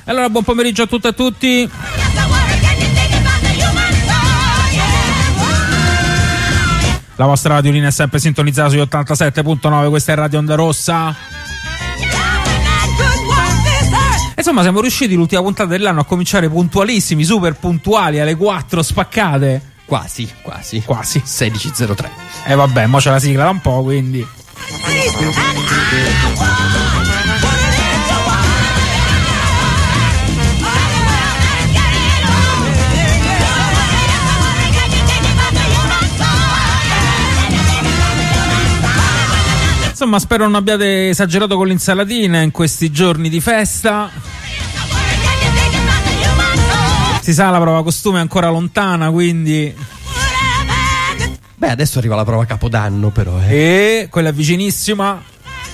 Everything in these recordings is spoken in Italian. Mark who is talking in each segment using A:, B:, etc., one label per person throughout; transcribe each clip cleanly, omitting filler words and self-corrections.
A: Allora, buon pomeriggio a tutte e a tutti. La vostra radiolina è sempre sintonizzata sugli 87.9, questa è Radio Onda Rossa. Insomma, siamo riusciti l'ultima puntata dell'anno a cominciare puntualissimi, super puntuali, alle 4 spaccate.
B: Quasi 16.03.
A: E vabbè, mo c'è la sigla da un po', quindi insomma, spero non abbiate esagerato con l'insalatina in questi giorni di festa. Si sa, la prova costume è ancora lontana, quindi
B: beh, adesso arriva la prova Capodanno, però
A: e quella è vicinissima.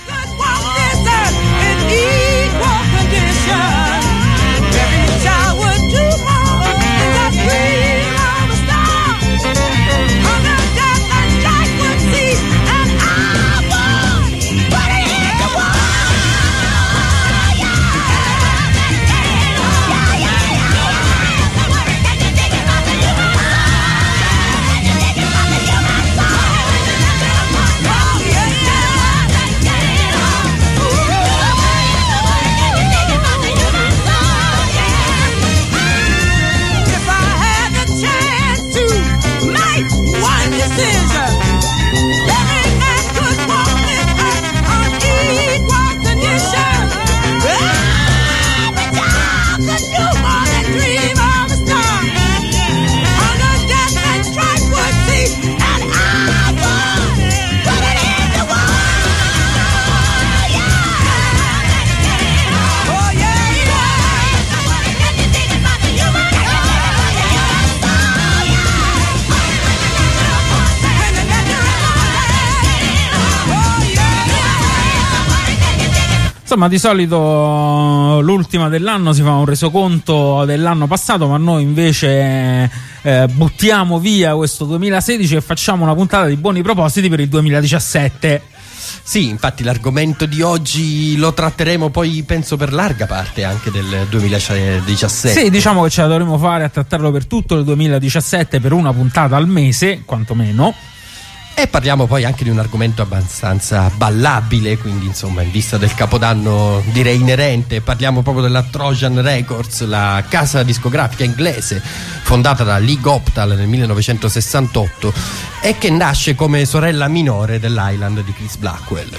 A: Insomma, di solito l'ultima dell'anno si fa un resoconto dell'anno passato, ma noi invece buttiamo via questo 2016 e facciamo una puntata di buoni propositi per il 2017.
B: Sì, infatti l'argomento di oggi lo tratteremo poi, penso, per larga parte anche del 2017.
A: Sì, diciamo che ce la dovremo fare a trattarlo per tutto il 2017, per una puntata al mese, quantomeno.
B: E parliamo poi anche di un argomento abbastanza ballabile, quindi insomma in vista del Capodanno direi inerente. Parliamo proprio della Trojan Records, la casa discografica inglese fondata da Lee Goptal nel 1968 e che nasce come sorella minore dell'Island di Chris Blackwell.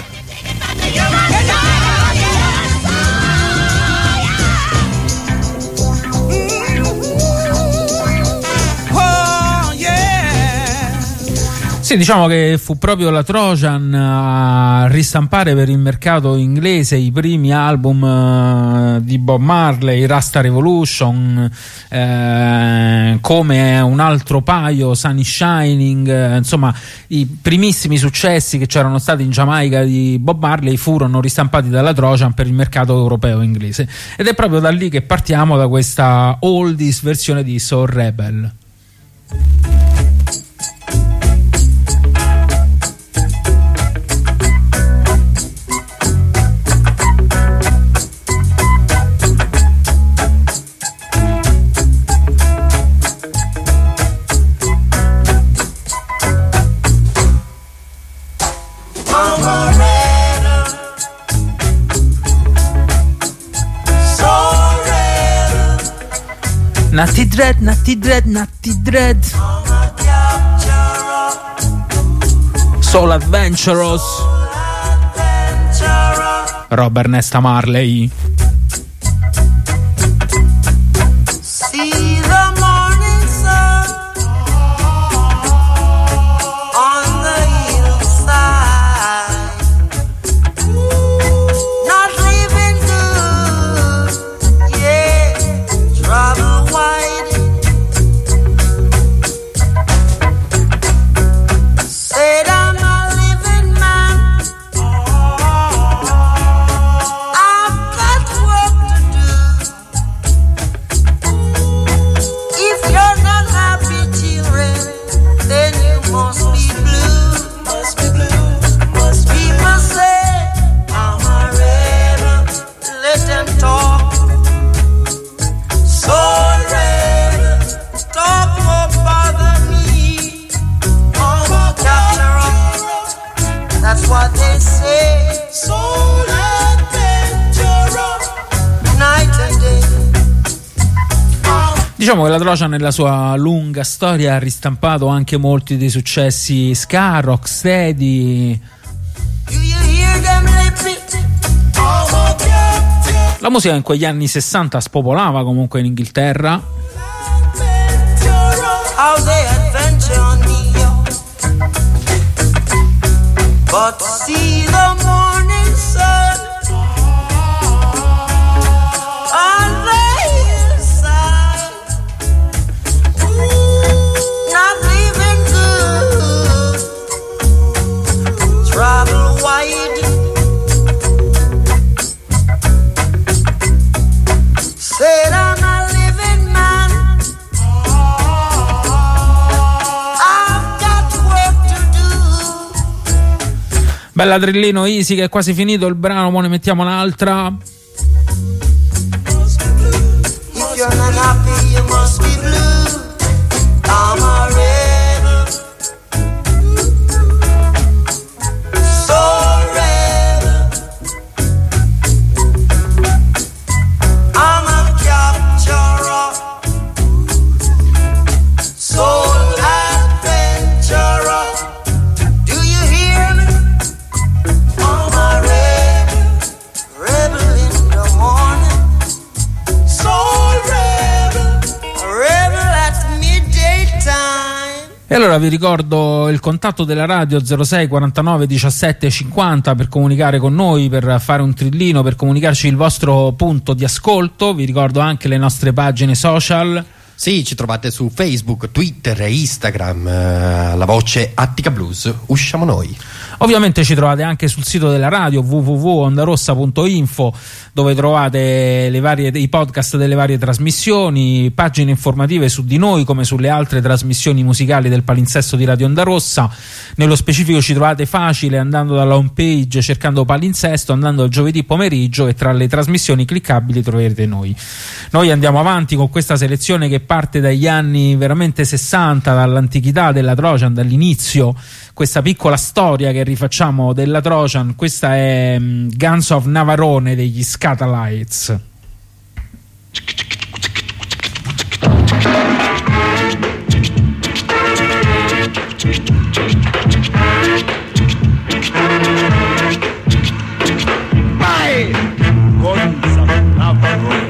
A: Sì, diciamo che fu proprio la Trojan a ristampare per il mercato inglese i primi album di Bob Marley, Rasta Revolution, come un altro paio, Sunny Shining, insomma i primissimi successi che c'erano stati in Giamaica di Bob Marley furono ristampati dalla Trojan per il mercato europeo inglese, ed è proprio da lì che partiamo, da questa oldies versione di Soul Rebel. Natty Dread, Natty Dread, Natty Dread, Soul Adventurous, Robert Nesta Marley. Diciamo che la Trojan nella sua lunga storia ha ristampato anche molti dei successi ska, rocksteady. La musica in quegli anni 60 spopolava comunque in Inghilterra.
C: But see the morning sun on the hillside, not living good, travel wide, said I'm a living man, I've got work to do.
A: Bella Trillino Easy, che è quasi finito il brano, mo ne mettiamo un'altra.
C: If you're not happy, you must be blue. I'm a rebel, so rebel. I'm a capturer, soul adventurer. Do you hear me? I'm a rebel, rebel in the morning, soul rebel, a rebel at midday time.
A: E allora vi ricordo il contatto della radio 06 49 17 50 per comunicare con noi, per fare un trillino, per comunicarci il vostro punto di ascolto. Vi ricordo anche le nostre pagine social.
B: Sì, ci trovate su Facebook, Twitter e Instagram, la voce Attica Blues, usciamo noi.
A: Ovviamente ci trovate anche sul sito della radio www.ondarossa.info, dove trovate i podcast delle varie trasmissioni, pagine informative su di noi come sulle altre trasmissioni musicali del palinsesto di Radio Onda Rossa. Nello specifico ci trovate facile andando dalla home page, cercando palinsesto, andando al giovedì pomeriggio, e tra le trasmissioni cliccabili troverete noi. Noi andiamo avanti con questa selezione che parte dagli anni veramente 60, dall'antichità della Trojan, dall'inizio, questa piccola storia che rifacciamo della Trojan. Questa è Guns of Navarone degli Scatalites.
D: Vai! Guns of Navarone.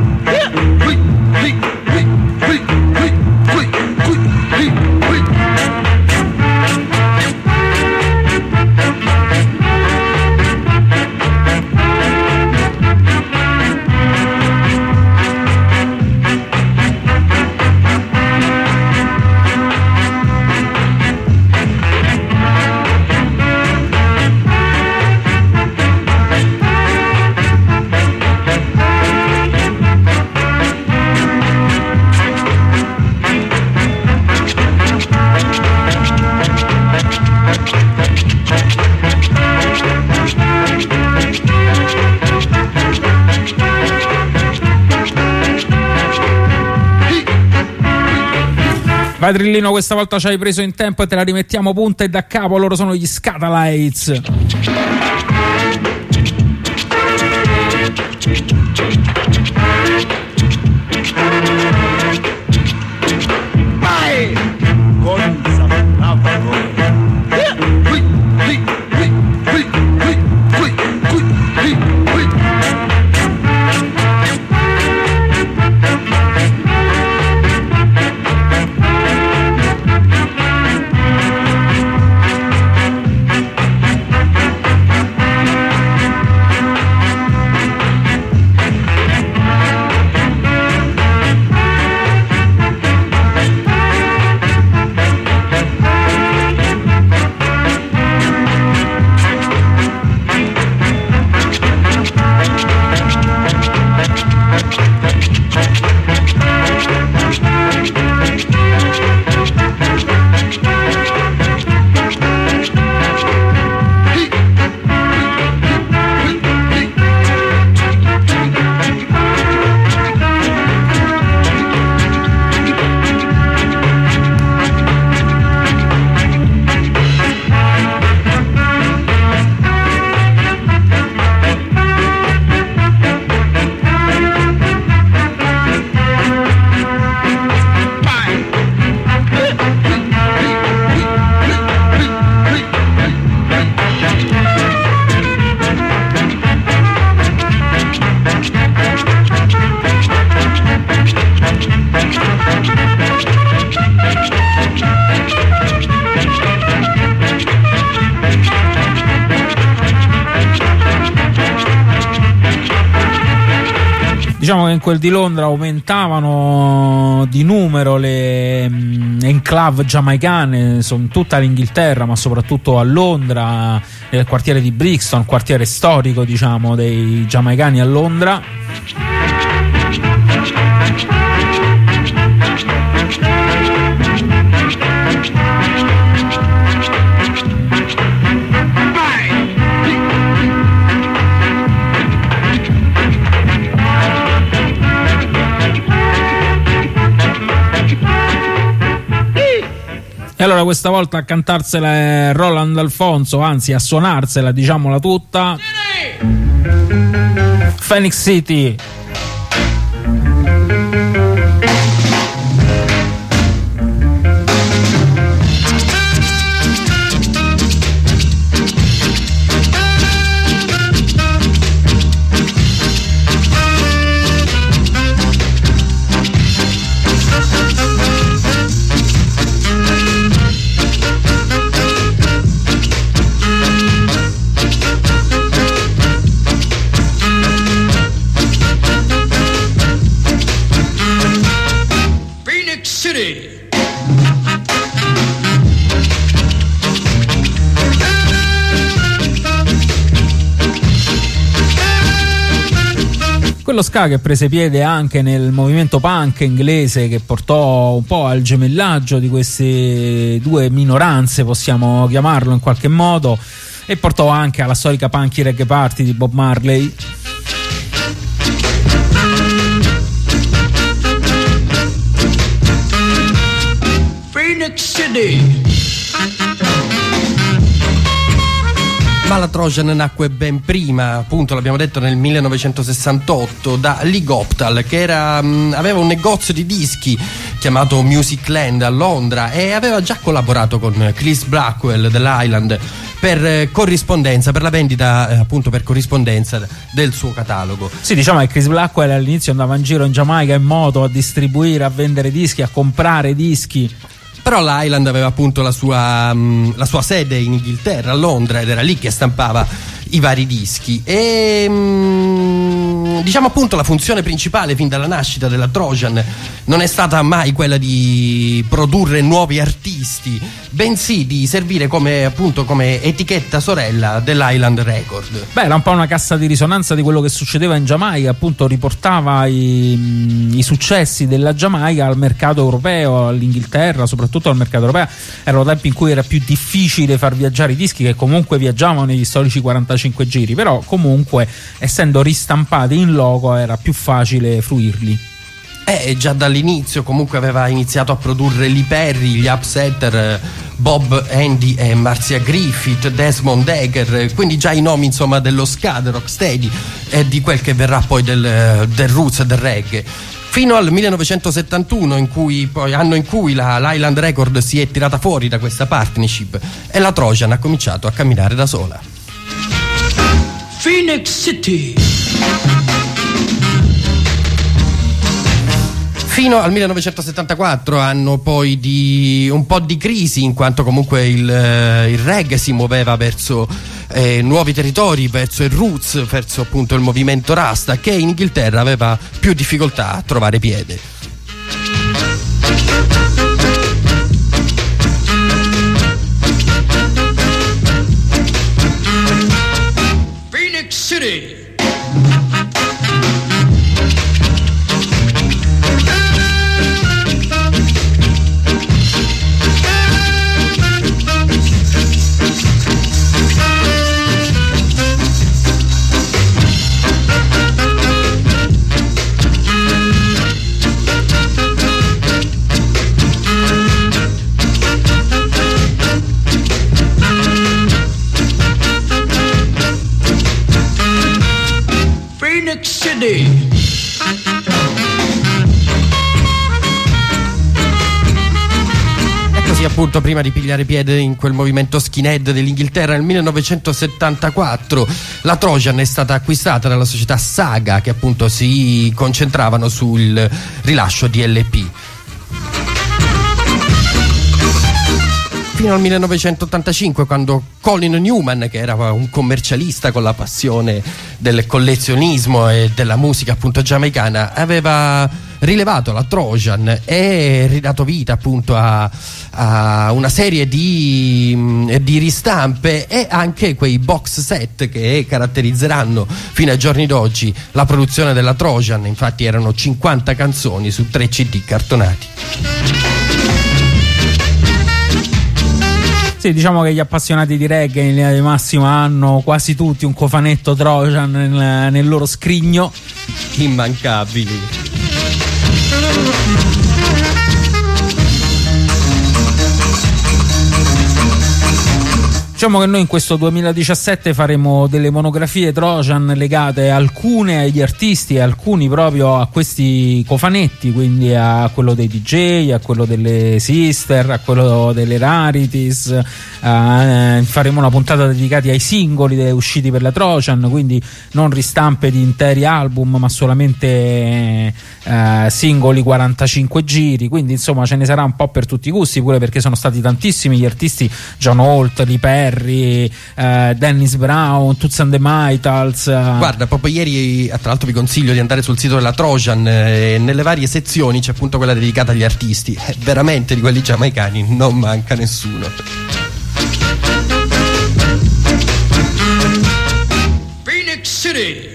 A: Vai Trillino, questa volta ci hai preso in tempo e te la rimettiamo punta e da capo. Loro sono gli Scatalites.
D: Vai! Guns of Navarone.
A: Diciamo che in quel di Londra aumentavano di numero le enclave giamaicane, sono tutta l'Inghilterra, ma soprattutto a Londra, nel quartiere di Brixton, quartiere storico, diciamo, dei giamaicani a Londra. E allora questa volta a cantarsela è Roland Alfonso, anzi a suonarsela, diciamola tutta, Phoenix City. Quello ska che prese piede anche nel movimento punk inglese, che portò un po' al gemellaggio di queste due minoranze, possiamo chiamarlo in qualche modo, e portò anche alla storica punky reggae party di Bob Marley.
E: Phoenix City.
B: Ma la Trojan nacque ben prima, appunto l'abbiamo detto nel 1968, da Lee Goptal, che aveva un negozio di dischi chiamato Music Land a Londra e aveva già collaborato con Chris Blackwell dell'Island per corrispondenza, per la vendita appunto per corrispondenza del suo catalogo.
A: Sì, diciamo che Chris Blackwell all'inizio andava in giro in Giamaica in moto a distribuire, a vendere dischi, a comprare dischi.
B: Però l'Island aveva appunto la sua sede in Inghilterra, a Londra, ed era lì che stampava i vari dischi. E diciamo appunto la funzione principale fin dalla nascita della Trojan non è stata mai quella di produrre nuovi artisti, bensì di servire come etichetta sorella dell'Island Record.
A: Beh, era un po' una cassa di risonanza di quello che succedeva in Giamaica, appunto riportava i successi della Giamaica al mercato europeo, all'Inghilterra, soprattutto al mercato europeo. Erano tempi in cui era più difficile far viaggiare i dischi, che comunque viaggiavano negli storici 45 giri, però comunque essendo ristampati in logo era più facile fruirli.
B: Già dall'inizio comunque aveva iniziato a produrre Lee Perry, gli Upsetter, Bob Andy e Marcia Griffith, Desmond Decker, quindi già i nomi insomma dello ska, del rocksteady e di quel che verrà poi del roots e del reggae. Fino al 1971, anno in cui l'Island Record si è tirata fuori da questa partnership e la Trojan ha cominciato a camminare da sola.
E: Phoenix City.
B: Fino al 1974, anno poi di un po' di crisi, in quanto comunque il reggae si muoveva verso nuovi territori, verso il roots, verso appunto il movimento Rasta, che in Inghilterra aveva più difficoltà a trovare piede.
E: Phoenix City. City.
B: E così appunto, prima di pigliare piede in quel movimento skinhead dell'Inghilterra nel 1974, la Trojan è stata acquistata dalla società Saga, che appunto si concentravano sul rilascio di LP. fino al 1985, quando Colin Newman, che era un commercialista con la passione del collezionismo e della musica appunto giamaicana, aveva rilevato la Trojan e ridato vita appunto a una serie di ristampe e anche quei box set che caratterizzeranno fino ai giorni d'oggi la produzione della Trojan. Infatti erano 50 canzoni su 3 CD cartonati.
A: Sì, diciamo che gli appassionati di reggae in linea di massima hanno quasi tutti un cofanetto Trojan nel loro scrigno.
B: Immancabili.
A: Diciamo che noi in questo 2017 faremo delle monografie Trojan legate alcune agli artisti e alcuni proprio a questi cofanetti, quindi a quello dei DJ, a quello delle sister, a quello delle rarities. Faremo una puntata dedicata ai singoli usciti per la Trojan, quindi non ristampe di interi album ma solamente singoli 45 giri, quindi insomma ce ne sarà un po' per tutti i gusti, pure perché sono stati tantissimi gli artisti: John Holt, Lee Perry, Dennis Brown, Toots and the Maytals.
B: Guarda, proprio ieri, tra l'altro vi consiglio di andare sul sito della Trojan, nelle varie sezioni c'è appunto quella dedicata agli artisti, veramente di quelli giamaicani non manca nessuno.
E: Phoenix City.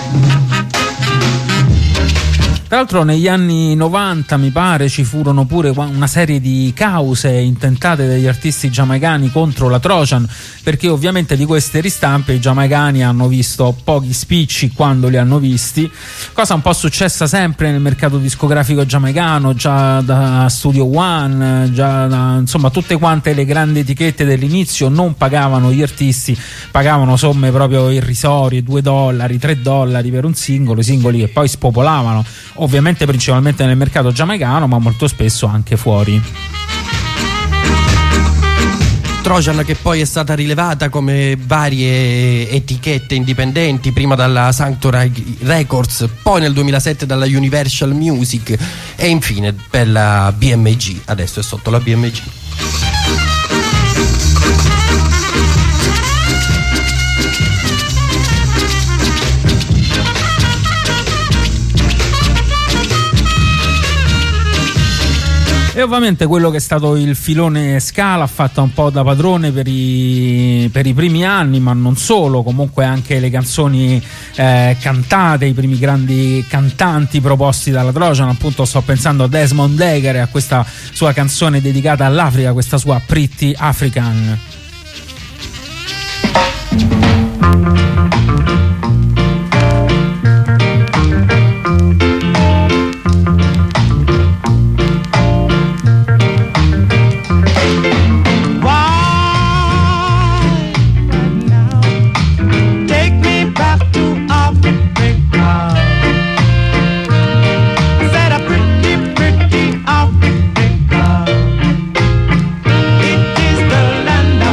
A: Tra l'altro negli anni 90 mi pare ci furono pure una serie di cause intentate dagli artisti giamaicani contro la Trojan, perché ovviamente di queste ristampe i giamaicani hanno visto pochi spicci quando li hanno visti, cosa un po' successa sempre nel mercato discografico giamaicano, già da Studio One, insomma tutte quante le grandi etichette dell'inizio non pagavano gli artisti, pagavano somme proprio irrisorie, $2, $3 per un singolo, i singoli che poi spopolavano ovviamente principalmente nel mercato giamaicano ma molto spesso anche fuori.
B: Trojan che poi è stata rilevata come varie etichette indipendenti, prima dalla Sanctuary Records, poi nel 2007 dalla Universal Music e infine per la BMG, adesso è sotto la BMG.
A: E ovviamente quello che è stato il filone Scala ha fatto un po' da padrone per i primi anni, ma non solo, comunque anche le canzoni cantate, i primi grandi cantanti proposti dalla Trojan. Appunto sto pensando a Desmond Dekker e a questa sua canzone dedicata all'Africa, questa sua Pretty African.
F: It is the land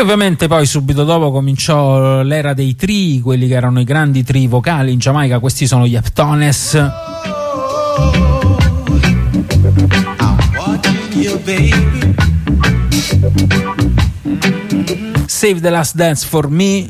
A: ovviamente poi subito dopo cominciò l'era dei tri, quelli che erano i grandi tri vocali in Giamaica. Questi sono gli Heptones. Save the Last Dance for Me.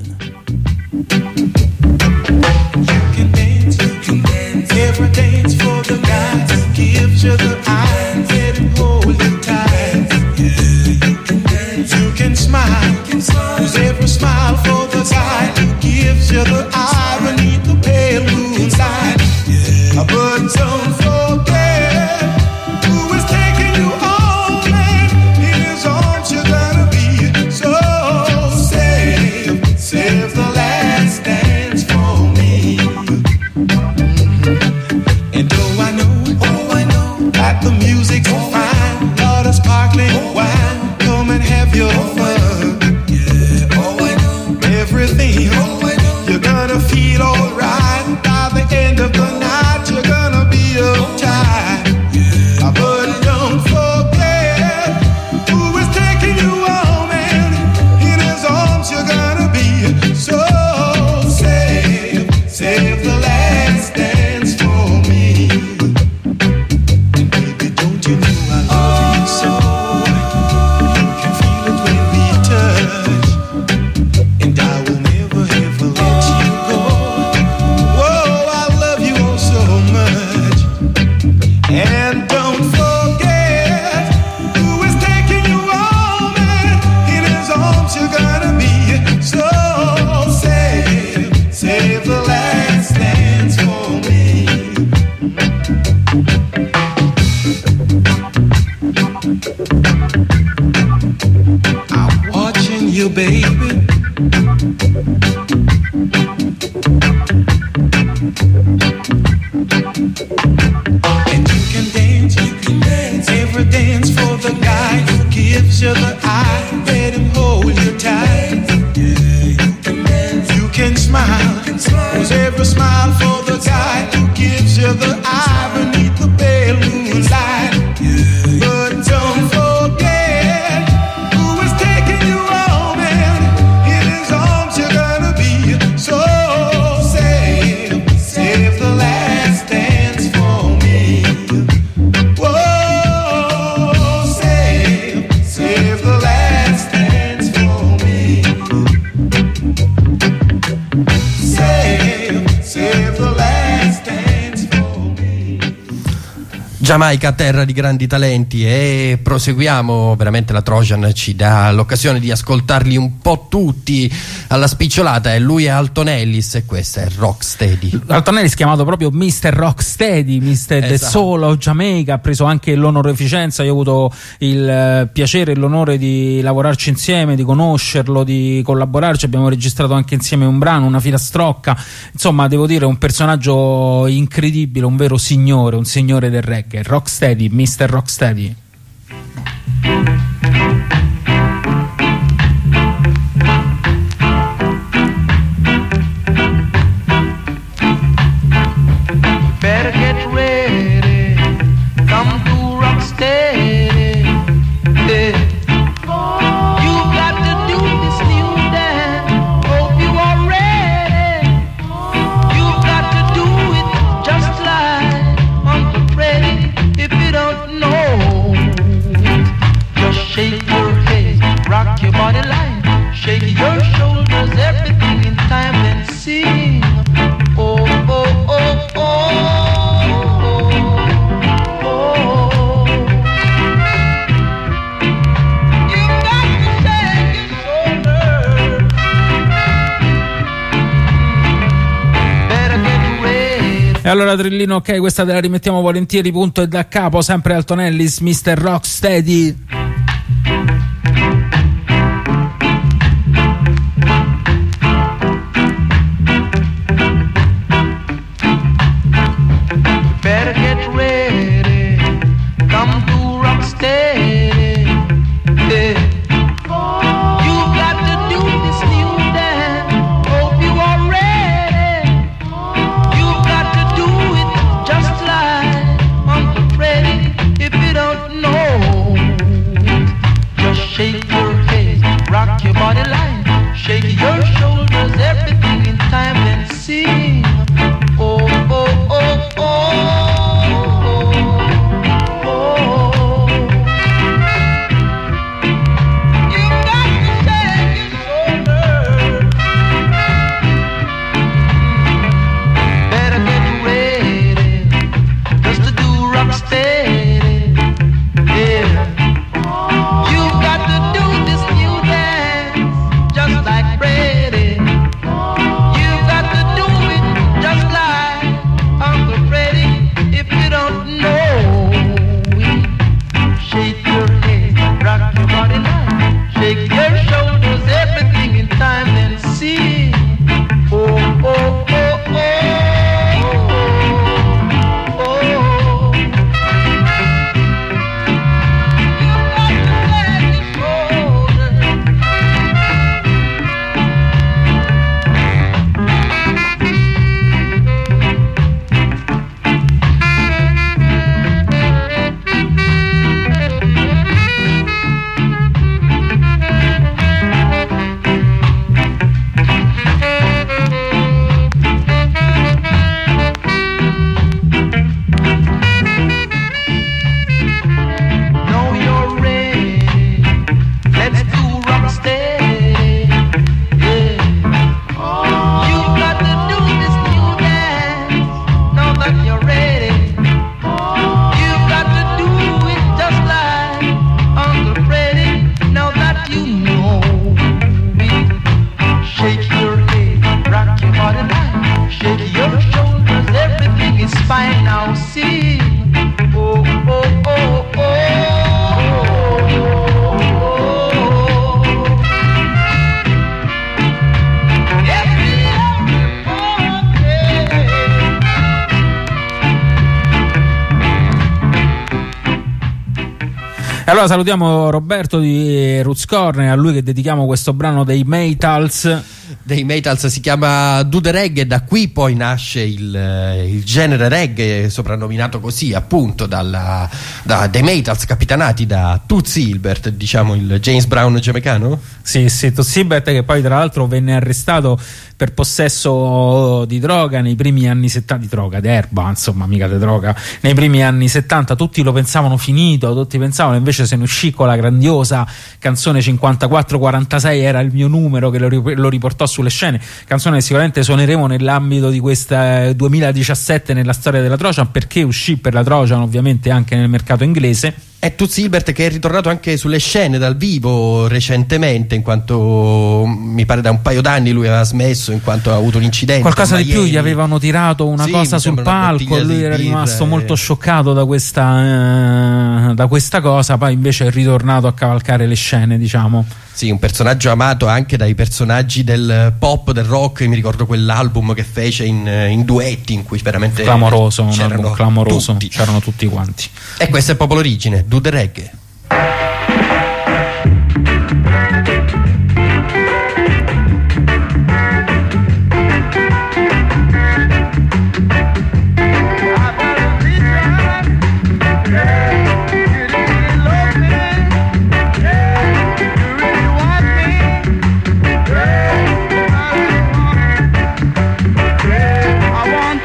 F: Every dance for the guy who gives you the eye, let him hold you tight. You can smile, cause every smile for the guy who gives you the eye beneath the pale moonlight. But don't forget who is taking you home, and in his arms you're gonna be. So save the last dance for me. And I know that the music's fine, lot of sparkling wine, come and have your fun. I know everything. You're gonna feel alright. By the end of the night, you're gonna be uptight. But don't forget who is taking you home, and in his arms you're gonna be. So save the last dance for me. And baby, don't you know I love you so? You can feel it when we touch, and I will never ever let you go. Whoa, I love you all so much. And don't forget who is taking you home, and in his arms you're gonna be. So save the last dance for me. I'm watching you, baby. And you can dance every dance for the guy who gives you the eye, let him hold you tight. You can smile, cause every smile for the guy who gives you the eye beneath the pale moonlight. But don't forget who is taking you home, and in his arms you're gonna be. So save the last dance for me. Whoa, save the last dance for me. Save the last dance for me.
B: Giamaica, terra di grandi talenti, e proseguiamo. Veramente la Trojan ci dà l'occasione di ascoltarli un po' tutti alla spicciolata. E lui è Alton Ellis e questa è Rocksteady.
A: Alton Ellis, chiamato proprio Mr. Rocksteady, Mr. The Soul of Jamaica, ha preso anche l'onorificenza. Io ho avuto il piacere e l'onore di lavorarci insieme, di conoscerlo, di collaborarci. Abbiamo registrato anche insieme un brano, una filastrocca. Insomma, devo dire, un personaggio incredibile, un vero signore, un signore del reggae. Rocksteady, Mr. Rocksteady.
F: Better get ready, come to Rocksteady. You've got to do this new dance, hope you are ready. You've got to do it just like Uncle Freddie. If you don't know, just shake your head, rock your body line, shake your shoulders, everything in time, then sing. Oh, oh, oh, oh, oh, oh. You got to shake your shoulders. Better get ready.
A: E allora, Trillino, ok, questa te la rimettiamo volentieri, punto e da capo. Sempre Alton Ellis, Mr. Rocksteady.
F: Better get ready, come to Rocksteady. You've got to do this new dance, hope you are ready. You've got to do it just like Uncle Freddie. If you don't know, just shake your head, rock your body
G: don't know it. Shake your head, rock your body now. Shake your shoulders, everything in time, then sing. Oh, oh, oh, oh, oh, oh. You got to let it go. Know you're ready. Let's do rock steady. Yeah. You've got to do this new dance. Know that you're ready. You've got to do it just like Uncle Freddie. Now that you know it. Shake your head, rock your body now. Shake your shoulders, everything is fine now. See. Oh, oh, oh, oh.
A: E allora salutiamo Roberto di Roots Corner, a lui che dedichiamo questo brano dei Maytals.
B: Dei Maytals si chiama Do the Reggae, da qui poi nasce il genere reggae, soprannominato così appunto dai Maytals, capitanati da Toots Hibbert, diciamo il James Brown giamaicano?
A: Sì, Toots Hibbert, che poi tra l'altro venne arrestato per possesso di droga nei primi anni 70, di droga, d'erba, insomma, mica di droga, nei primi anni 70. Tutti lo pensavano finito, tutti pensavano, invece se ne uscì con la grandiosa canzone 5446, era il mio numero, che lo riportò sulle scene, canzone che sicuramente suoneremo nell'ambito di questa 2017 nella storia della Trojan, perché uscì per la Trojan ovviamente anche nel mercato inglese.
B: È Toots Hibbert che è ritornato anche sulle scene dal vivo recentemente, in quanto mi pare da un paio d'anni lui aveva smesso in quanto ha avuto un incidente.
A: Qualcosa di più, gli avevano tirato una cosa sul palco e lui era rimasto molto scioccato da questa cosa, poi invece è ritornato a cavalcare le scene, diciamo.
B: Sì, un personaggio amato anche dai personaggi del pop, del rock. Mi ricordo quell'album che fece in duetti, in cui veramente
A: clamoroso, un album clamoroso,
B: tutti.
A: C'erano tutti quanti.
B: E questo è proprio l'origine, Do the Reggae.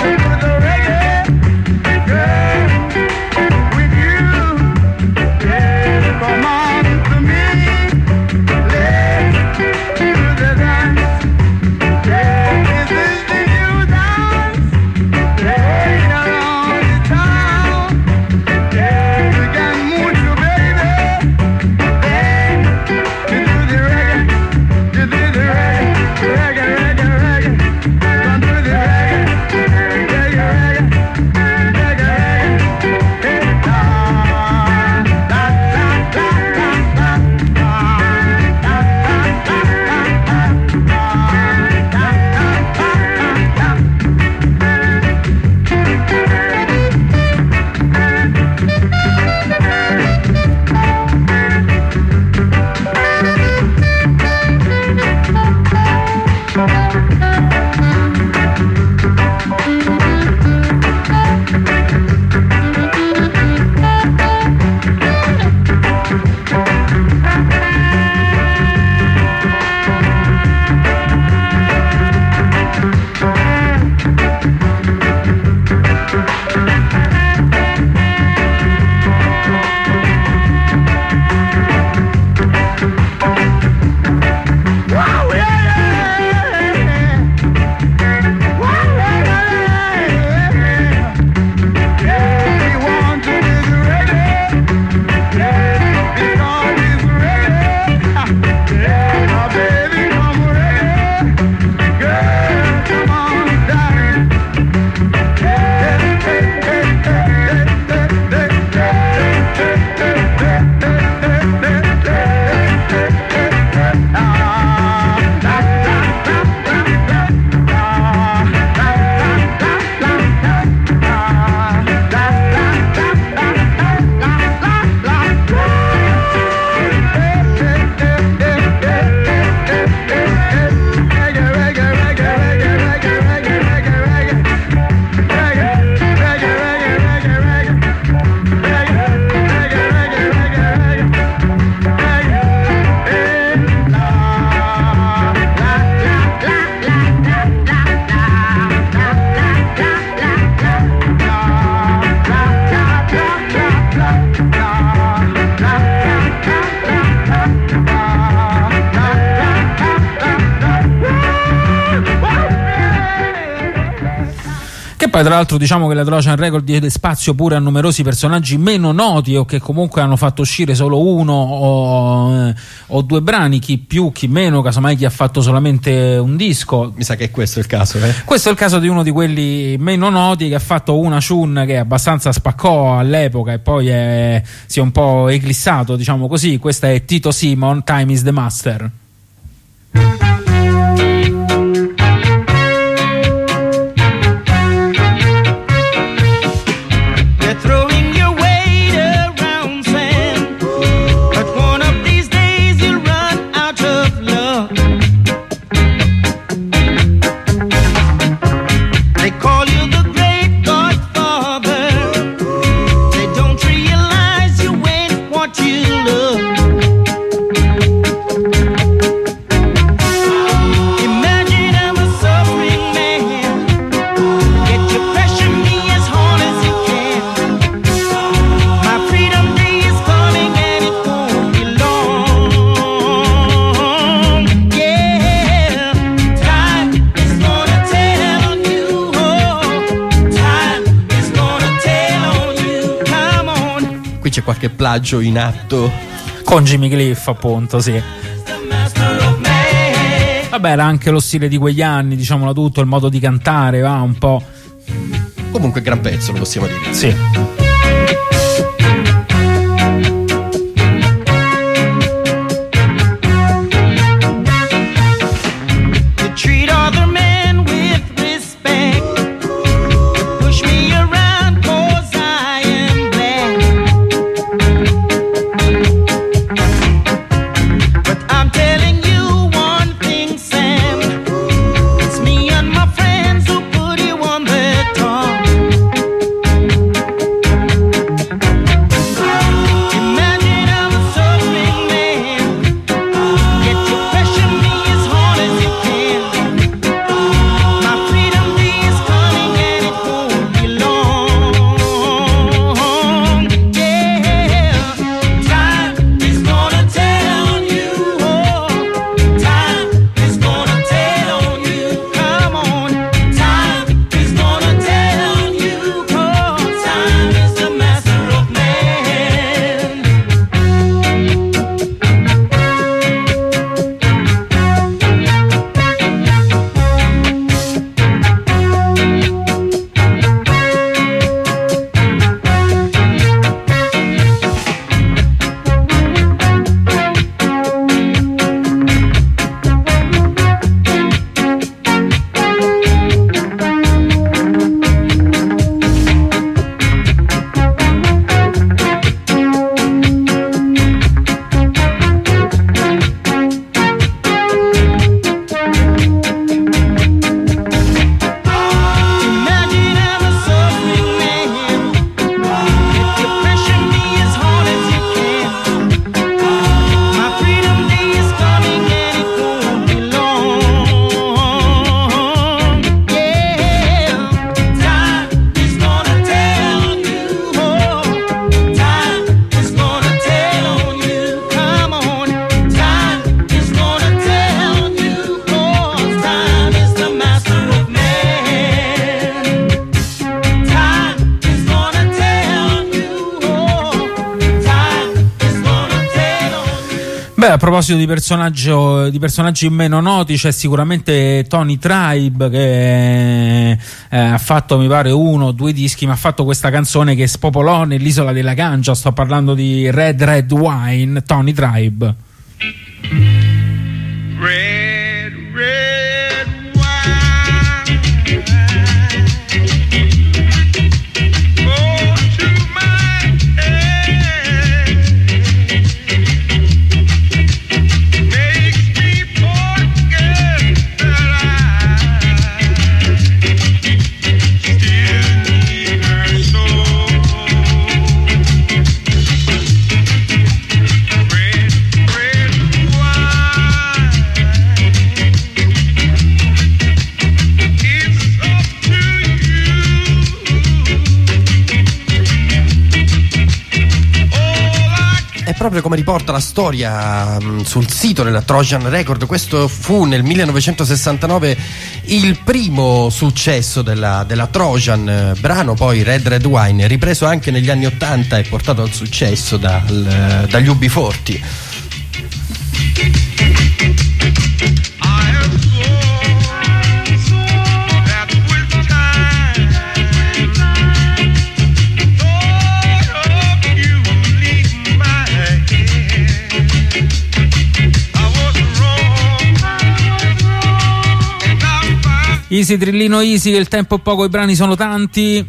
G: Yeah.
A: Poi tra l'altro diciamo che la Trojan Record diede spazio pure a numerosi personaggi meno noti o che comunque hanno fatto uscire solo uno o due brani, chi più chi meno, casomai chi ha fatto solamente un disco.
B: Mi sa che questo è il caso,
A: Questo è il caso di uno di quelli meno noti che ha fatto una tune che abbastanza spaccò all'epoca e poi si è un po' eclissato, diciamo così. Questa è Tito Simon, Time is the Master.
B: Qualche plagio in atto
A: con Jimmy Cliff, appunto, sì. Vabbè, era anche lo stile di quegli anni, diciamolo tutto, il modo di cantare, va un po'.
B: Comunque gran pezzo, lo possiamo dire.
A: Sì. A proposito di personaggi meno noti, c'è sicuramente Tony Tribe che ha fatto, mi pare, 1 o 2 dischi, ma ha fatto questa canzone che spopolò nell'isola della Ganja. Sto parlando di Red Red Wine, Tony Tribe.
F: Red, red wine.
B: proprio come riporta la storia sul sito della Trojan Record, questo fu nel 1969 il primo successo della Trojan, brano poi Red Wine, ripreso anche negli anni 80 e portato al successo dagli UB40.
A: Easy Trillino Easy, che il tempo è poco, i brani sono tanti.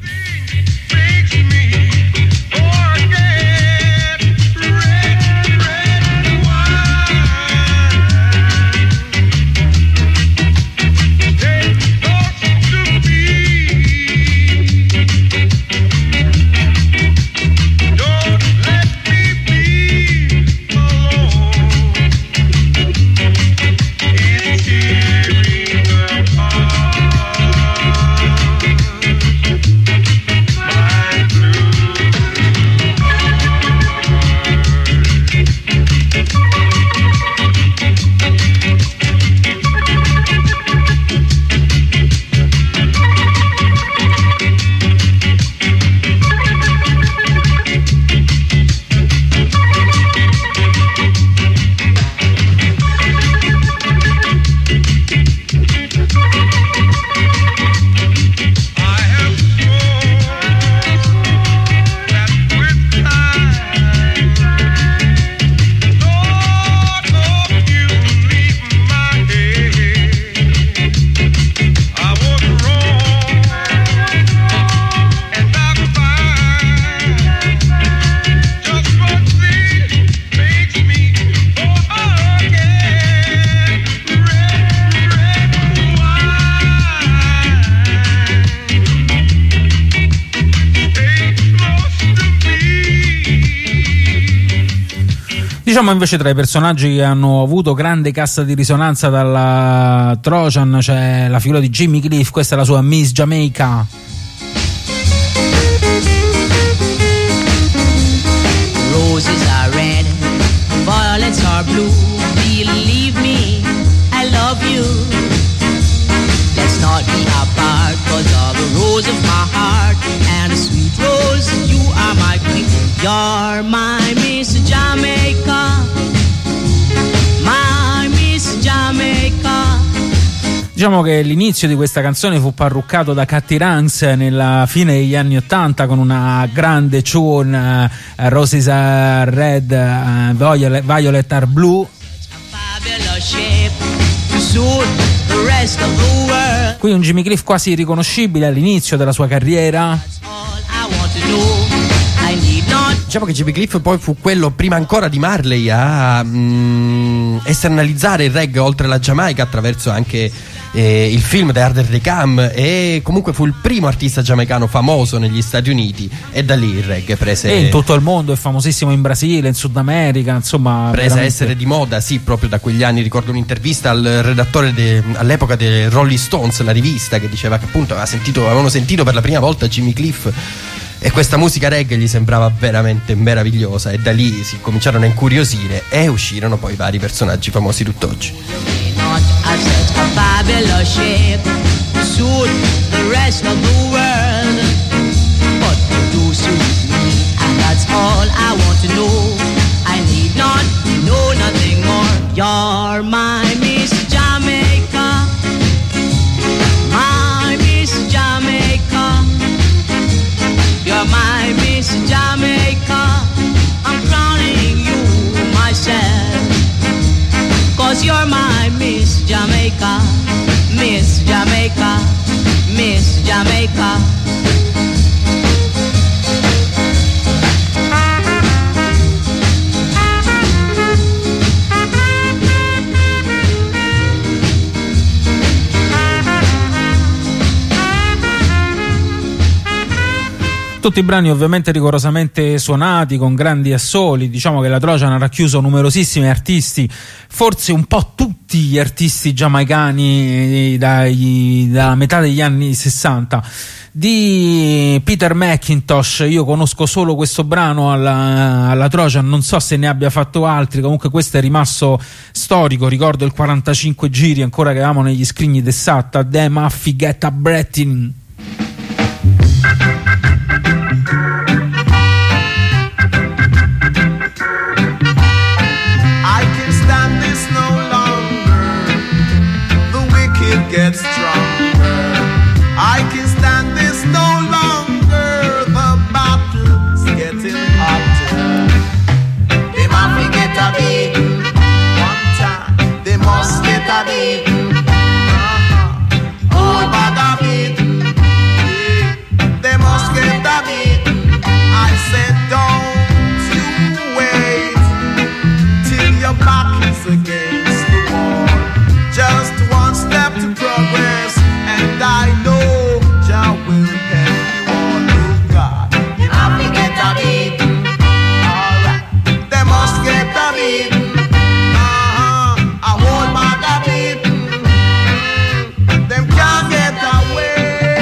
A: Diciamo invece tra i personaggi che hanno avuto grande cassa di risonanza dalla Trojan c'è la figura di Jimmy Cliff, questa è la sua Miss Jamaica.
H: Roses are red, violets are blue. Believe me, I love you. Let's not be apart, 'cause you're the rose of my heart, and a sweet rose, you are my queen. You're my Miss Jamaica, my Miss Jamaica.
A: Diciamo che l'inizio di questa canzone fu parruccato da Cathy Ranks nella fine degli anni '80 con una grande tune, Roses are red, violet are blue. Qui un Jimmy Cliff quasi riconoscibile all'inizio della sua carriera.
B: Diciamo che Jimmy Cliff poi fu quello, prima ancora di Marley, a esternalizzare il reggae oltre la Giamaica attraverso anche il film The Harder They Come, e comunque fu il primo artista giamaicano famoso negli Stati Uniti, e da lì il reggae prese,
A: e in tutto il mondo, è famosissimo in Brasile, in Sud America, insomma
B: prese veramente a essere di moda, sì, proprio da quegli anni. Ricordo un'intervista al redattore all'epoca dei Rolling Stones, la rivista, che diceva che appunto avevano sentito per la prima volta Jimmy Cliff e questa musica reggae gli sembrava veramente meravigliosa, e da lì si cominciarono a incuriosire e uscirono poi vari personaggi famosi tutt'oggi.
H: You're my Miss Jamaica, my Miss Jamaica. You're my Miss Jamaica, I'm crowning you myself, 'cause you're my Miss Jamaica, Miss Jamaica, Miss Jamaica.
A: Tutti i brani ovviamente rigorosamente suonati con grandi assoli. Diciamo che la Trojan ha racchiuso numerosissimi artisti, forse un po' tutti gli artisti giamaicani dalla metà degli anni 60. di Peter McIntosh. Io conosco solo questo brano alla Trojan, non so se ne abbia fatto altri, comunque questo è rimasto storico. Ricordo il 45 giri ancora che avevamo negli scrigni de Satta, Dem Affy Get a Breathin'.
F: I can stand this no longer. The wicked get stronger. I can stand this no longer. The battle's getting hotter. They must get a beating one time. They must get a beating. Oh, bag a beating. They must get a beating. I said, don't you wait till your back is against the wall. Just one step to progress, and I know Jah will help you all. Oh God, they must get a beating. Alright, they must get a beating. A whole bag of beating. Them can't get away.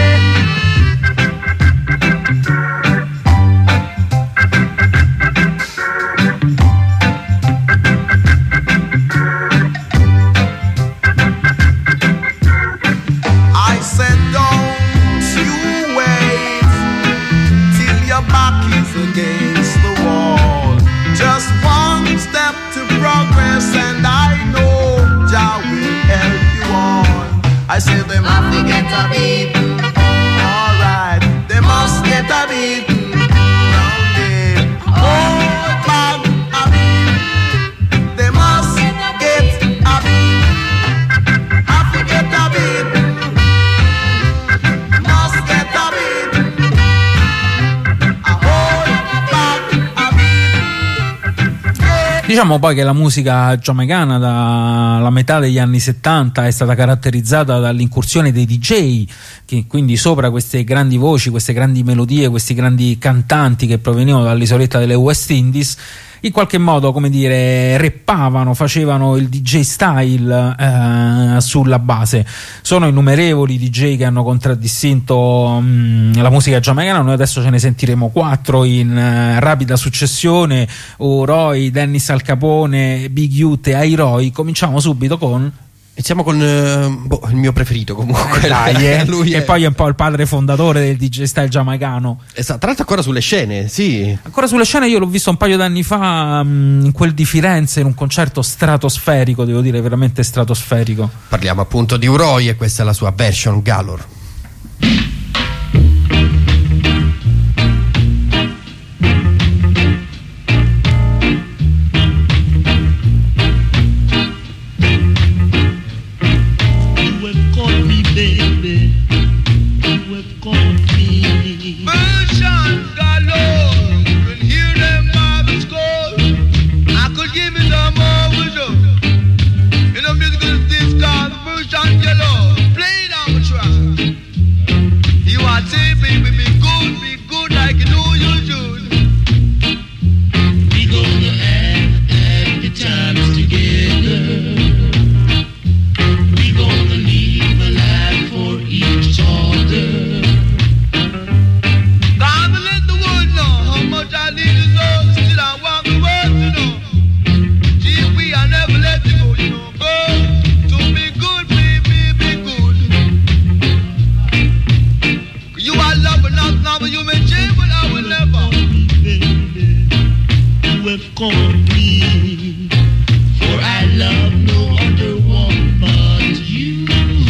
F: I said, don't you wait till your back is against the wall. Just one step to progress, and I know Jah will help you on. I said, they must get a beating. Alright, they must get a beating. Round it. Oh, bag a beating. They must get a beating. Have to get a beating. Must get a beating. A whole bag a beating.
A: Diciamo poi che la musica giamaicana dalla metà degli anni 70 è stata caratterizzata dall'incursione dei DJ, che quindi sopra queste grandi voci, queste grandi melodie, questi grandi cantanti che provenivano dall'isoletta delle West Indies, in qualche modo, come dire, rappavano, facevano il DJ style sulla base. Sono innumerevoli DJ che hanno contraddistinto la musica giamaicana. Noi adesso ce ne sentiremo 4 in rapida successione: Roy, Dennis Al Capone, Big Youth e I-Roy. Cominciamo subito con...
B: Iniziamo con il mio preferito comunque.
A: Dai,
B: lui
A: che poi è un po' il padre fondatore del DJ style giamaicano.
B: Esatto, tra l'altro ancora sulle scene, sì.
A: Ancora sulle scene, io l'ho visto un paio d'anni fa in quel di Firenze, in un concerto stratosferico, devo dire veramente stratosferico.
B: Parliamo appunto di U-Roy e questa è la sua version Galore.
E: Version galore. You can hear them marbles score. I could give you some more wisdom. In a musical this called version galore. Play it on the track. You are saying, baby, be good like you know you should. We gonna have the times together. We gonna live a life for each other. Gonna let the world know how much I need to know. Still I want the world to know. Gee, we are never let you go, you know. Go, so be good, be good. You are loving us now, but you may change, but I will never. You have called me, for I love no other one but you.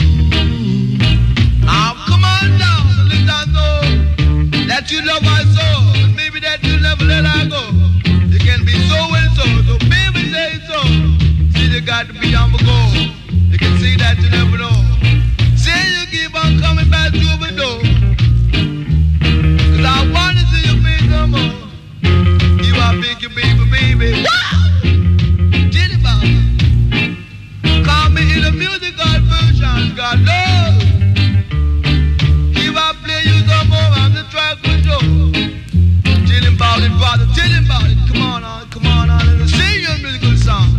E: Now come on down, let us know that you love my soul, and maybe that you never let her go. You can be so and so baby say so. See, you got to be on the go. You can see that you never know. Say you keep on coming back to the door, 'cause I want to see you face no more. You are big, you baby. Wow! Tell about it. Call me in a musical version, God love. If I play you some more, I'm the track for sure. Tell him about it, brother, tell him about it. Come on, and sing your musical song.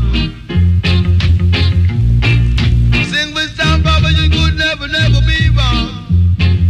E: Sing with sound, brother, you could never be wrong.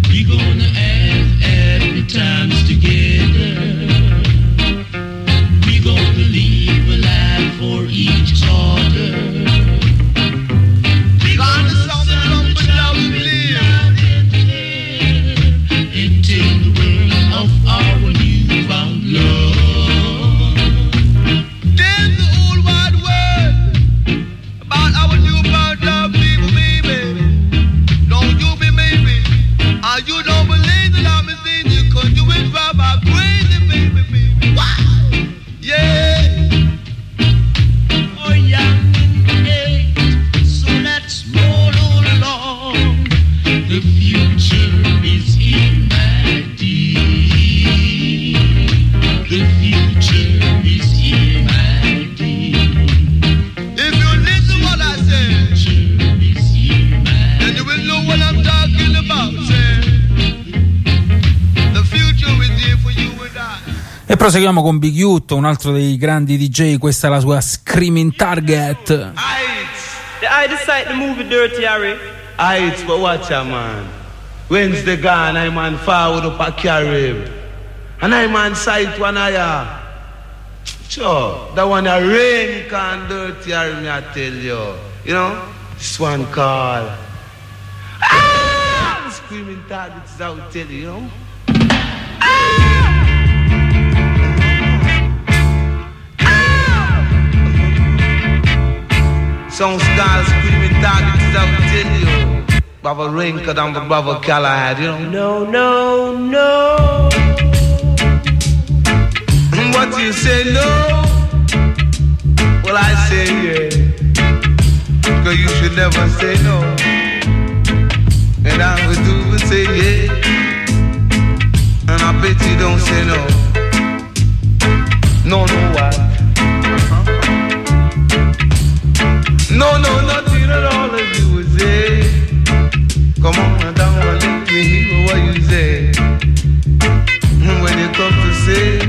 A: proseguiamo con Big Youth, un altro dei grandi DJ. Questa è la sua Screaming Target.
I: I decide to move it dirty, Harry.
E: Aight, but watch out, man. When's the gun? I man forward up a carry. And I man sight one eye. Sure, that one a rain can dirty, Harry, me I tell you. You know, this one called Screaming Targets is out tell you, you know. Some stars Screaming Targets is out tell you. Brother Rinker and Brother Callahan, you know.
I: No, no, no.
E: What you say no? Well, I say yeah. Cause you should never say no. And I would do and say yeah. And I bet you don't say no. No, no, what? No, no, nothing at all as you would say. Come on down and let me hear what you say. When you come to say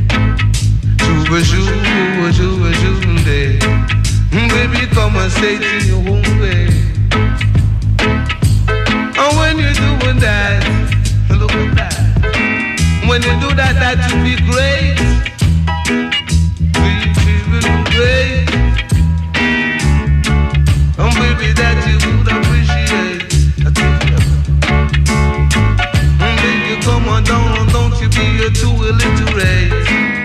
E: baby, come and say to your home way. And when you're doing that, look at that. When you do that, that will be great. It will be great. And baby, that you would appreciate. And baby, come on down, don't you be too illiterate.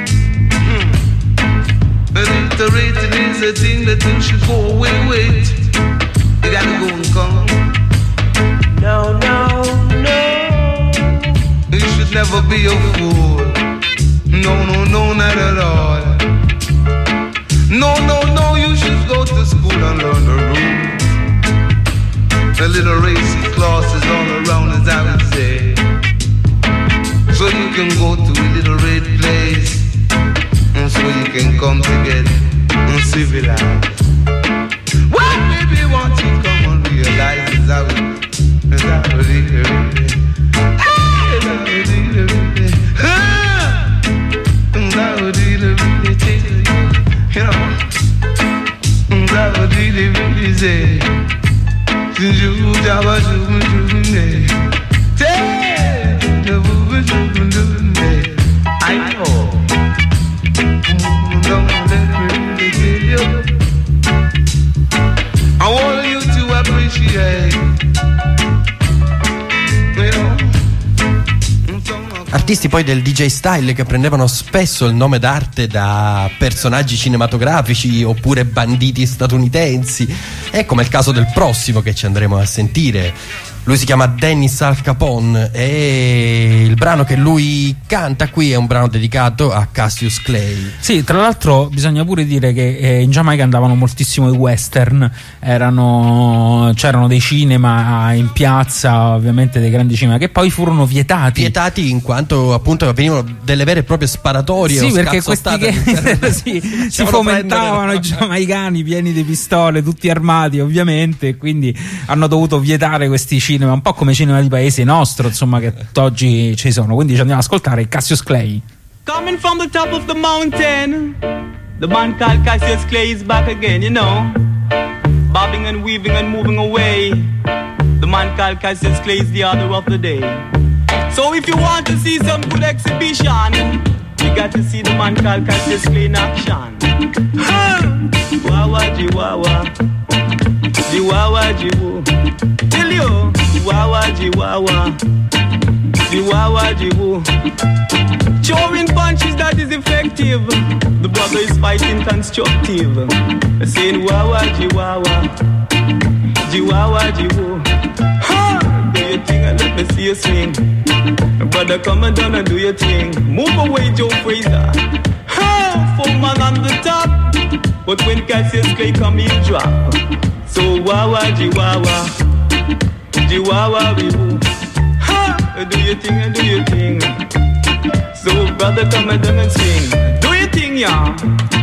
E: Illiterating is a thing that you should go away with. You gotta go and come.
I: No, no, no.
E: You should never be a fool. No, no, no, not at all. No, no, no, you should go to school and learn the rules. The little racy classes all around, as I would say. So you can go to a little red place. And so you can come together and civilize. Well, baby, won't you come and realize is that I know. I want you to appreciate.
B: Artisti poi del DJ style che prendevano spesso il nome d'arte da personaggi cinematografici oppure banditi statunitensi, è come il caso del prossimo che ci andremo a sentire. Lui si chiama Dennis Al Capone e il brano che lui canta qui è un brano dedicato a Cassius Clay.
A: Sì, tra l'altro bisogna pure dire che in Giamaica andavano moltissimo i western, c'erano dei cinema in piazza, ovviamente dei grandi cinema, che poi furono vietati
B: In quanto appunto avvenivano delle vere e proprie sparatorie.
A: Sì, perché questi che si fomentavano i giamaicani pieni di pistole, tutti armati ovviamente, e quindi hanno dovuto vietare questi cinema, un po' come cinema di paese nostro, insomma, che oggi ci sono. Quindi ci andiamo ad ascoltare Cassius Clay.
I: Coming from the top of the mountain, the man called Cassius Clay is back again, you know. Bobbing and weaving and moving away. The man called Cassius Clay is the order of the day. So if you want to see some good exhibition, you got to see the man called Cassius Clay in action. Wawa jiwawa, jiwawa jiwu, till you, wawa jiwawa, jiwawa jiwu. Throwing punches that is effective. The brother is fighting constructive. Saying wawa jiwawa, jiwawa jiwu. Do your thing and let me see you swing. Brother, come on down and do your thing. Move away, Joe Fraser. Full man on the top. But when Cassius Clay come, he'll drop. So wawa jiwawa, jiwawa biwu. Do your thing and do your thing. So brother, come and down and swing. Do your thing, yeah.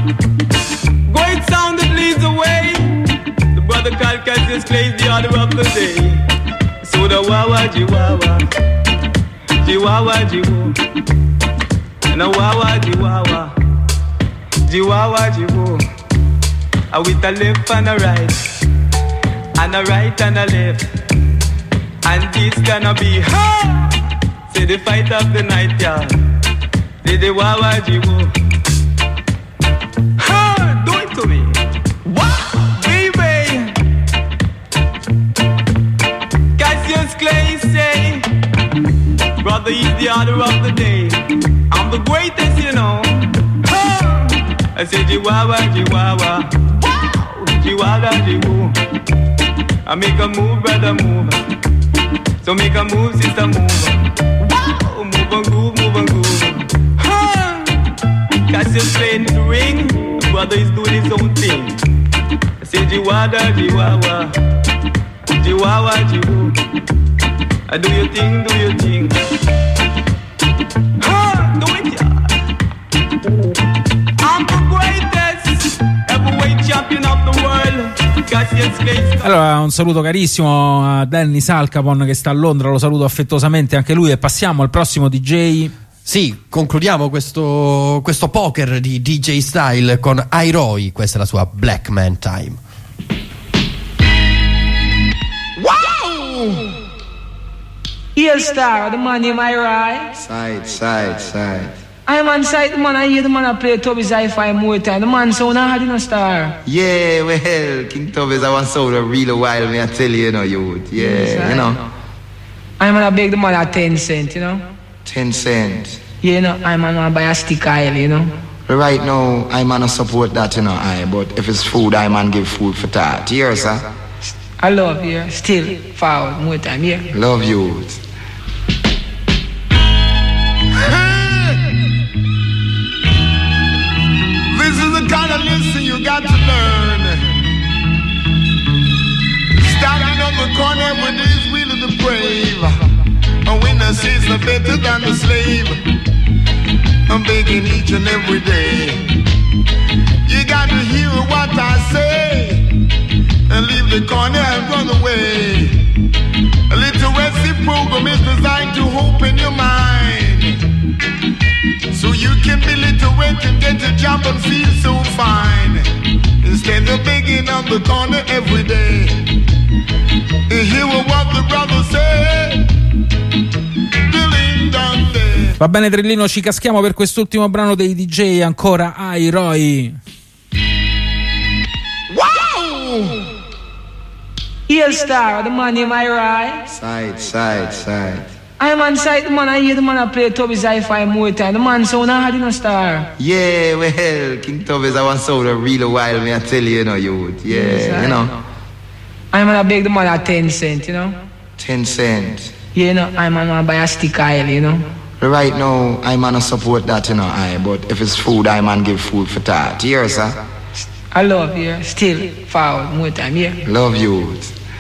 I: Great sound that leads the way. The brother called Cassius Clay is the order of the day. So the wawa jiwawa, jiwawa jiwu. And a wawa, jiwawa, jiwawa, jiwo. With a left and a right, and a right and a left. And this gonna be ha! Say the fight of the night, yeah. Say the wawa, jiwo. Ha! Do it to me. Wow, baby. Cassius Clay say, brother, he's the order of the day. I'm the greatest, you know. Ha! I say, Jiwawa, Jiwawa. Wow! Jiwawa, Jiwu. I make a move, brother, move. So make a move, sister, move. Wow! Move and groove, move and groove. Ha! Cassius playing the ring. The brother is doing his own thing. I say, Jiwada, Jiwawa. Jiwawa, Jiwu. I do your thing, do your thing. Ha! Do it, yeah. I'm the greatest heavyweight champion of the world. Cassius Clay.
A: Allora, un saluto carissimo a Dennis Alcapon che sta a Londra, lo saluto affettuosamente anche lui e passiamo al prossimo DJ.
B: Sì, concludiamo questo poker di DJ Style con iRoy, questa è la sua Black Man Time.
G: Wow! Here star, the man in my right.
J: Side.
G: I'm on side, the man I hear the man I play Toby's hi-fi more time. The man sound hard in a star.
J: Yeah, well, King Toby's I want sound a real while, me I tell you, you know, youth. Yeah,
G: Yes,
J: you know.
G: I'm gonna beg the man at 10 cents, you know.
J: 10 cents.
G: Yeah, you know, I'm gonna buy a stick oil, you know.
J: Right now, I'm gonna support that, you know, but if it's food, I'm gonna give food for that. Here, sir.
G: I love you. Still forward more time, yeah.
J: Love you.
E: This is the kind of lesson you got to learn. Standing on the corner with his wheel of the brave. A winner sees the better than the slave. I'm begging each and every day. You got to hear what I say and leave the corner and run away. A literacy program is designed to open your mind, so you can be literate and get a job and feel so fine. Instead of begging on the corner every day, you hear what the brother said.
A: Va bene Trillino, ci caschiamo per quest'ultimo brano dei DJ, ancora iRoy.
G: Wow! Here star, the man in my right.
J: Side.
G: I'm on side, the man I hear the man I play Toby's hi-fi more time. The man sound hard in a star.
J: Yeah, well, King Toby's I want sound a real while, me I tell you, you know, youth. Yeah,
G: Yes,
J: you know.
G: I'm gonna beg the man at 10 cents, you know.
J: 10 cents.
G: Yeah, you know, I'm gonna buy a stick oil, you know.
J: Right now, I'm gonna support that, you know, but if it's food, I'm gonna give food for that. Here, sir.
G: I love you. Still forward more time, yeah.
J: Love you.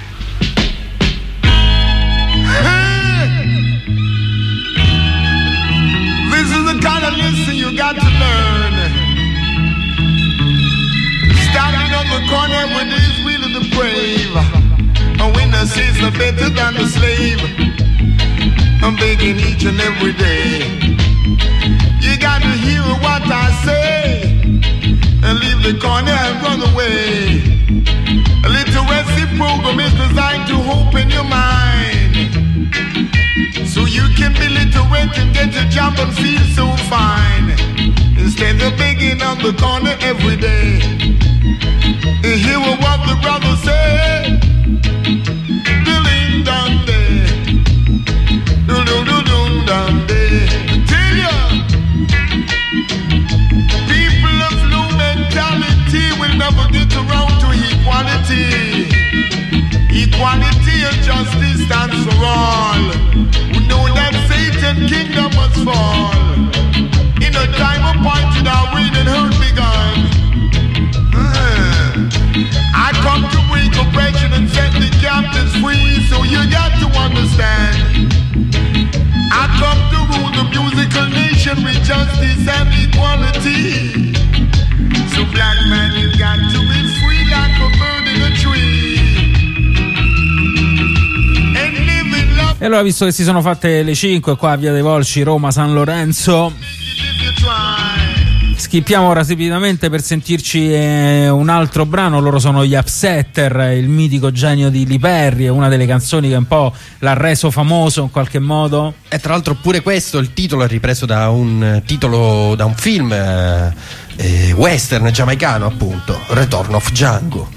E: This is the kind of lesson you got to learn. Standing on the corner with his wheel of the brave. A winner sees the better than the slave. I'm begging each and every day. You got to hear what I say and leave the corner and run away. A literacy program is designed to open your mind, so you can be literate and get a job and feel so fine. Instead of begging on the corner every day, you hear what the brother said. Dilling dong day, do do do do dong day. Tell ya, people of low mentality will never get around to equality. Equality and justice stands for all. We know that Satan's kingdom must fall. In a time appointed, our reign and hurt begun. I come to break oppression and set the captives free, so you got to understand. I come to rule the musical nation with justice and equality. So black man, you got to be free like a bird in a tree. And live in love.
A: E allora, visto che si sono fatte le 5 qua a Via dei Volsci, Roma, San Lorenzo, Schippiamo rapidamente per sentirci un altro brano. Loro sono gli Upsetter, il mitico genio di Lee Perry, è una delle canzoni che un po' l'ha reso famoso in qualche modo.
B: E tra l'altro pure questo, il titolo è ripreso da un film western giamaicano, appunto, Return of Django.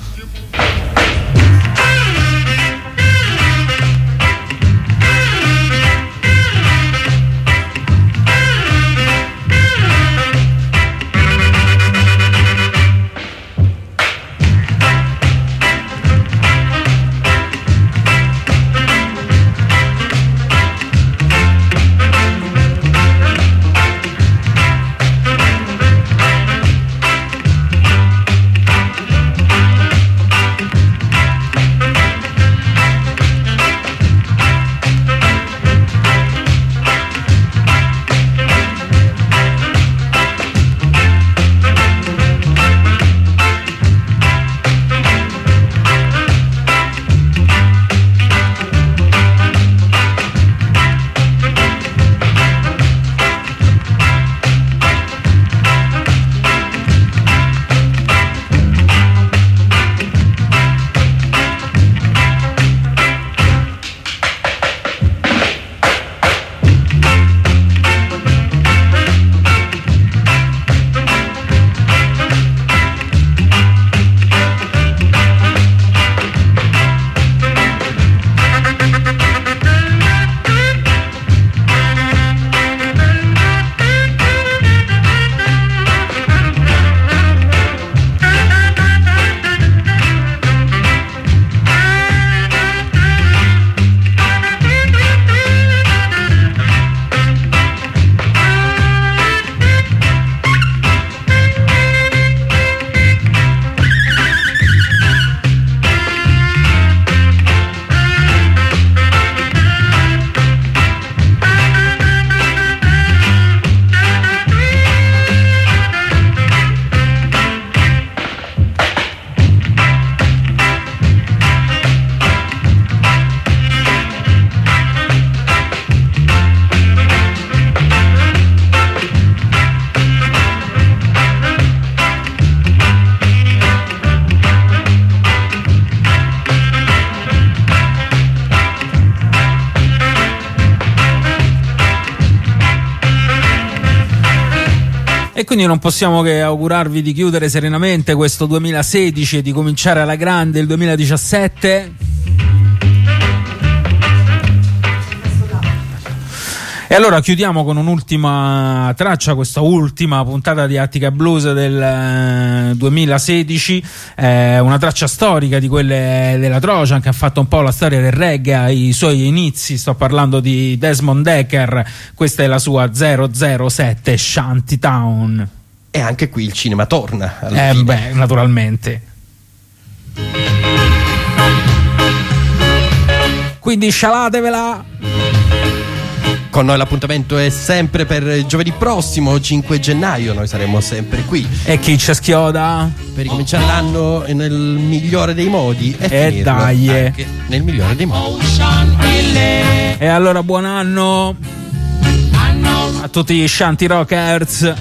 A: E quindi non possiamo che augurarvi di chiudere serenamente questo 2016 e di cominciare alla grande il 2017. E allora chiudiamo con un'ultima traccia, questa ultima puntata di Attica Blues del 2016, una traccia storica di quelle della Trojan, che ha fatto un po' la storia del reggae ai suoi inizi. Sto parlando di Desmond Decker, questa è la sua 007 Shantytown.
B: E anche qui il cinema torna alla fine.
A: Beh, naturalmente. Quindi scialatevela!
B: Con noi l'appuntamento è sempre per giovedì prossimo, 5 gennaio, noi saremo sempre qui.
A: E chi ci schioda?
B: Per ricominciare l'anno nel migliore dei modi e
A: dai,
B: anche nel migliore dei modi.
A: E allora buon anno a tutti gli Shanty Rockers.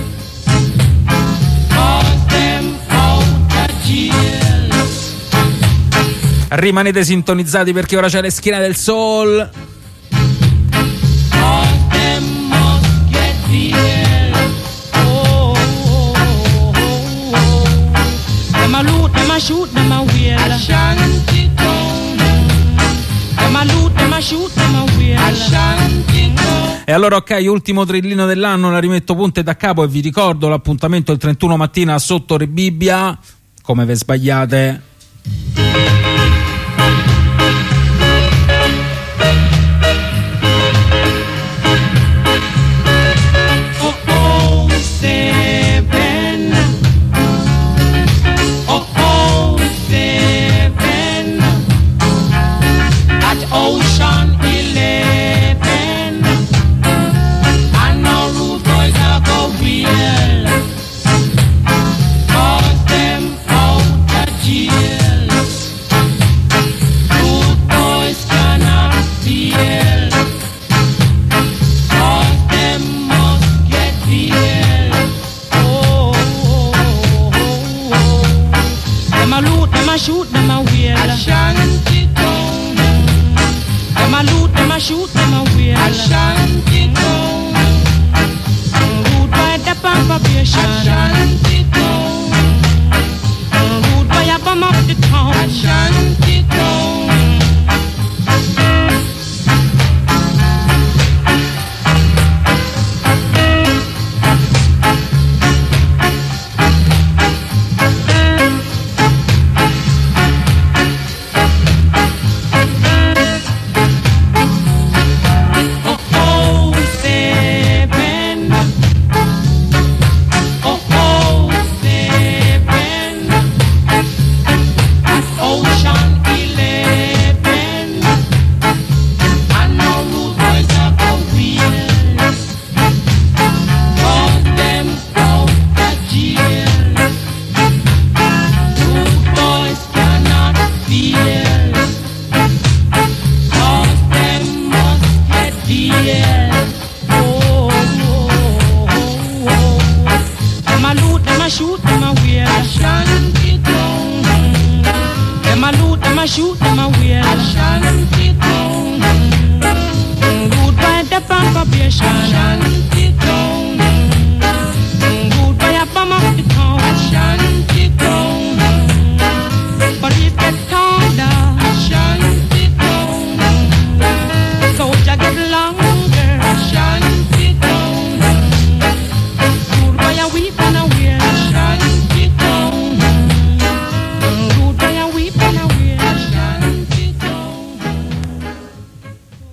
A: Rimanete sintonizzati perché ora c'è le schiene del soul.
H: Them a loot, them a shoot, them a wheel. Shantytown. Them a loot, them a shoot, them a wheel. Shantytown.
A: E allora ok, ultimo trillino dell'anno, la rimetto punte da capo e vi ricordo l'appuntamento il 31 mattina sotto Rebibbia. Come ve sbagliate?
H: Ocean 11, and no rude boys are go wheel, cause them out of jail. probation. Ashanti town. Rude boy a bomb up the town. Ashanti town. Shoot them away. Ashanti town. Rude by the probation. Ashanti